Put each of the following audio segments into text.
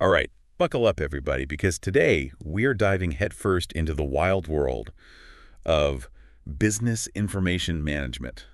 All right, buckle up, everybody, because today we are diving headfirst into the wild world of business information management.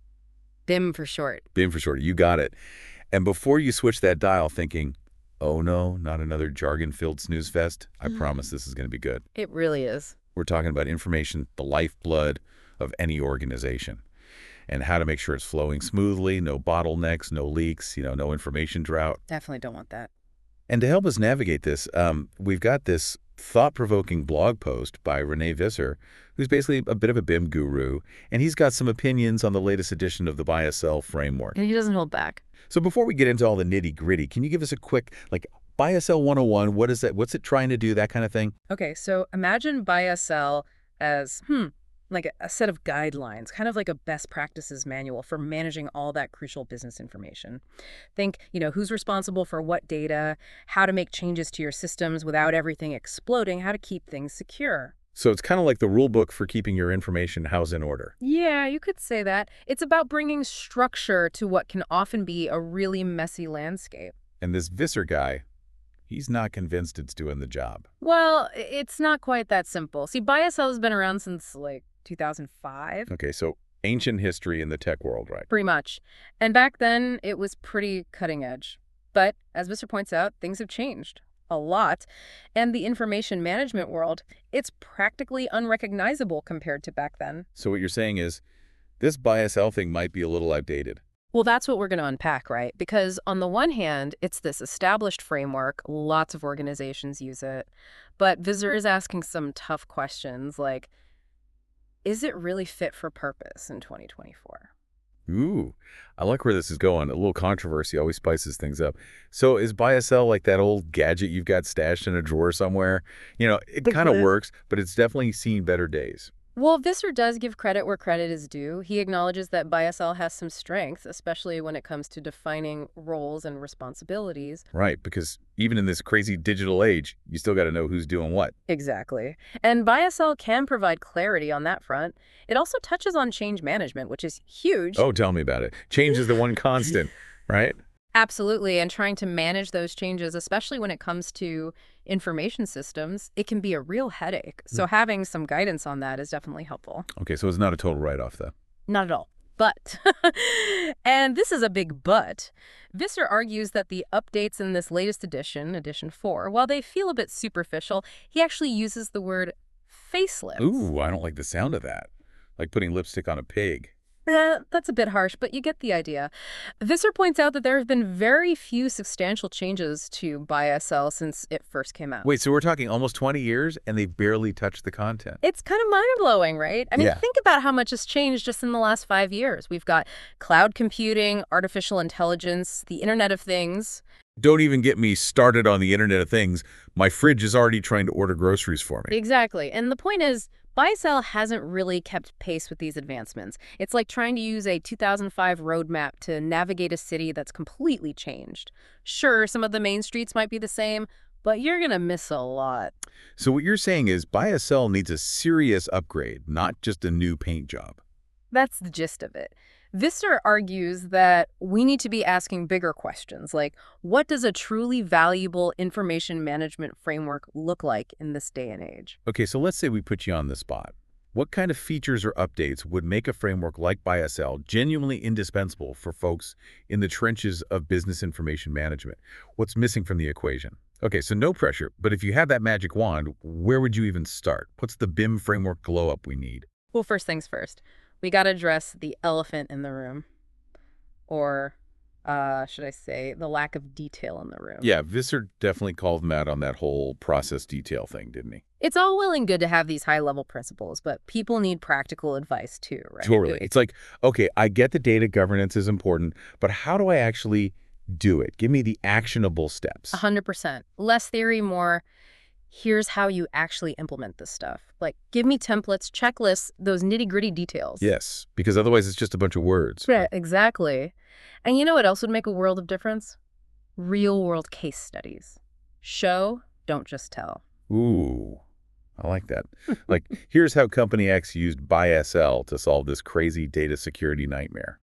BIM for short. BIM for short, you got it. And before you switch that dial thinking, oh no, not another jargon-filled snooze fest, I promise this is going to be good. It really is. We're talking about information, the lifeblood of any organization, and how to make sure it's flowing smoothly, no bottlenecks, no leaks, no information drought. Definitely don't want that. And to help us navigate this, we've got this thought-provoking blog post by René Visser, who's basically a bit of a BIM guru, and he's got some opinions on the latest edition of the BISL framework. And he doesn't hold back. So before we get into all the nitty-gritty, can you give us a quick, BISL 101, what is that? What's it trying to do, that kind of thing? Okay, so imagine BISL as, like a set of guidelines, kind of like a best practices manual for managing all that crucial business information. Think, who's responsible for what data, how to make changes to your systems without everything exploding, how to keep things secure. So it's kind of like the rule book for keeping your information house in order. Yeah, you could say that. It's about bringing structure to what can often be a really messy landscape. And this Visser guy, he's not convinced it's doing the job. Well, it's not quite that simple. See, BISL has been around since, 2005. Okay, so ancient history in the tech world, right? Pretty much. And back then, it was pretty cutting edge. But, as Mr. points out, things have changed a lot. And the information management world, it's practically unrecognizable compared to back then. So what you're saying is, this BISL thing might be a little outdated. Well, that's what we're going to unpack, right? Because on the one hand, it's this established framework. Lots of organizations use it. But Visser is asking some tough questions like, is it really fit for purpose in 2024? Ooh, I like where this is going. A little controversy always spices things up. So is BISL like that old gadget you've got stashed in a drawer somewhere? It kind of works, but it's definitely seen better days. Well, Visser does give credit where credit is due. He acknowledges that BISL has some strengths, especially when it comes to defining roles and responsibilities. Right, because even in this crazy digital age, you still got to know who's doing what. Exactly. And BISL can provide clarity on that front. It also touches on change management, which is huge. Oh, tell me about it. Change is the one constant, right? Absolutely. And trying to manage those changes, especially when it comes to information systems, it can be a real headache. So having some guidance on that is definitely helpful. Okay, so it's not a total write-off, though. Not at all. But, and this is a big but, Visser argues that the updates in this latest edition, edition 4, while they feel a bit superficial, he actually uses the word facelift. Ooh, I don't like the sound of that. Like putting lipstick on a pig. That's a bit harsh, but you get the idea. Visser points out that there have been very few substantial changes to BISL since it first came out. Wait, so we're talking almost 20 years and they've barely touched the content. It's kind of mind-blowing, right? I mean, Yeah. Think about how much has changed just in the last 5 years. We've got cloud computing, artificial intelligence, the Internet of Things. Don't even get me started on the Internet of Things. My fridge is already trying to order groceries for me. Exactly. And the point is, BISL hasn't really kept pace with these advancements. It's like trying to use a 2005 roadmap to navigate a city that's completely changed. Sure, some of the main streets might be the same, but you're going to miss a lot. So what you're saying is BISL needs a serious upgrade, not just a new paint job. That's the gist of it. Visser argues that we need to be asking bigger questions, like what does a truly valuable information management framework look like in this day and age? Okay, so let's say we put you on the spot. What kind of features or updates would make a framework like BISL genuinely indispensable for folks in the trenches of business information management? What's missing from the equation? Okay, so no pressure, but if you have that magic wand, where would you even start? What's the BIM framework glow-up we need? Well, first things first. We got to address the elephant in the room, or should I say the lack of detail in the room. Yeah, Visser definitely called him out on that whole process detail thing, didn't he? It's all well and good to have these high-level principles, but people need practical advice too, right? Totally. It's like, okay, I get the data governance is important, but how do I actually do it? Give me the actionable steps. 100%. Less theory, more here's how you actually implement this stuff. Like, give me templates, checklists, those nitty-gritty details. Yes, because otherwise it's just a bunch of words. Yeah, exactly. And you know what else would make a world of difference? Real-world case studies. Show, don't just tell. Ooh, I like that. Like, here's how Company X used BISL to solve this crazy data security nightmare.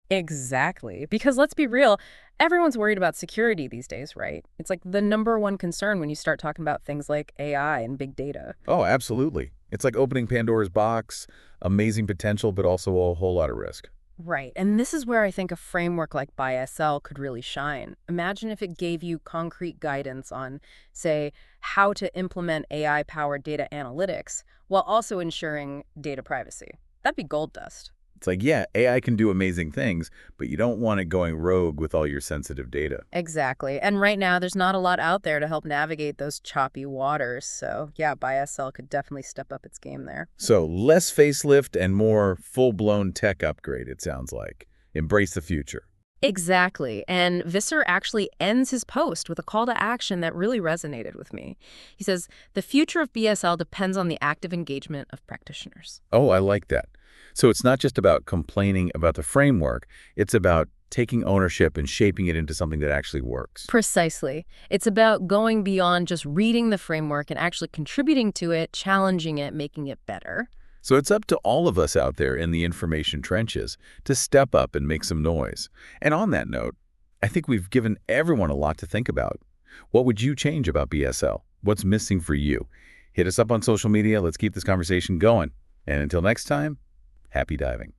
Exactly. Because let's be real, everyone's worried about security these days, right? It's like the number one concern when you start talking about things like AI and big data. Oh, absolutely. It's like opening Pandora's box, amazing potential, but also a whole lot of risk. Right. And this is where I think a framework like BISL could really shine. Imagine if it gave you concrete guidance on, say, how to implement AI-powered data analytics while also ensuring data privacy. That'd be gold dust. It's like, yeah, AI can do amazing things, but you don't want it going rogue with all your sensitive data. Exactly. And right now, there's not a lot out there to help navigate those choppy waters. So, yeah, BISL could definitely step up its game there. So less facelift and more full-blown tech upgrade, it sounds like. Embrace the future. Exactly. And Visser actually ends his post with a call to action that really resonated with me. He says, "The future of BSL depends on the active engagement of practitioners." Oh, I like that. So it's not just about complaining about the framework, it's about taking ownership and shaping it into something that actually works. Precisely. It's about going beyond just reading the framework and actually contributing to it, challenging it, making it better. So it's up to all of us out there in the information trenches to step up and make some noise. And on that note, I think we've given everyone a lot to think about. What would you change about BSL? What's missing for you? Hit us up on social media. Let's keep this conversation going. And until next time, happy diving.